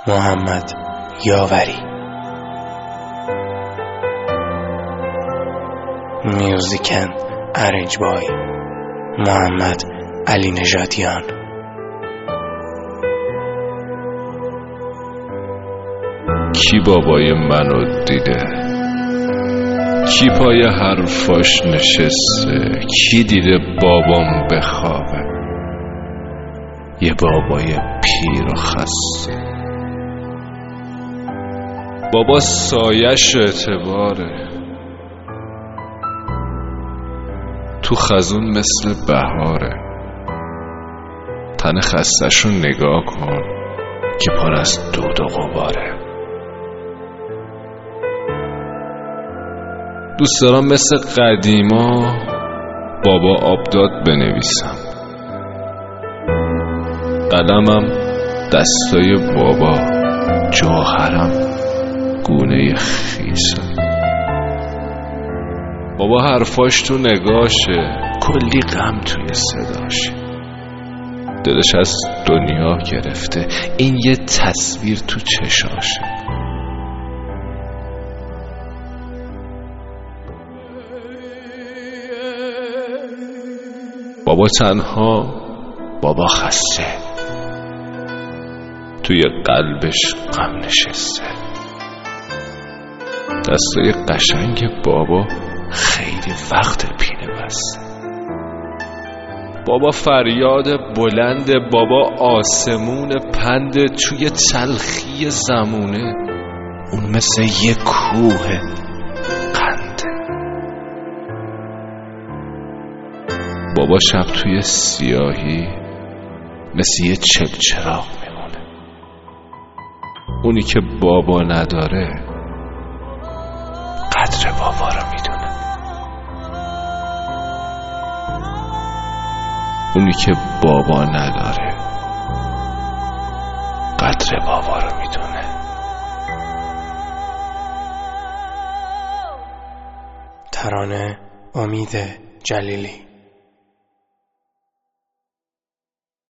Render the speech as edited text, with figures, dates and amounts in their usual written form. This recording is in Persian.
محمد یاوری. میوزیکن ارنج بای محمد علی نژادیان. کی بابای منو دیده؟ کی پای حرفاش نشسته؟ کی دیده بابام بخوابه؟ یه بابای پیر و خسته. بابا سایش اعتباره، تو خزون مثل بهاره. تن خستشو نگاه کن که پر از دود و غباره. دوست دارم مثل قدیما بابا آبداد بنویسم، قلمم دستای بابا، جوهرم گونه خیسم. بابا حرفاش تو نگاشه، کلی غم توی صداشه. دلش از دنیا گرفته، این یه تصویر تو چشاشه. بابا تنها، بابا خسته، توی قلبش غم نشسته. دستای قشنگ بابا خیلی وقت پینه بسته. بابا فریاد بلند، بابا آسمون پنده، توی تلخی زمونه اون مثل یه کوه قنده. بابا شب توی سیاهی مثل یه چراغ میمونه. اونی که بابا نداره قدر بابا رو میدونه. اونی که بابا نداره قدر بابا رو میدونه. ترانه امید جلیلی.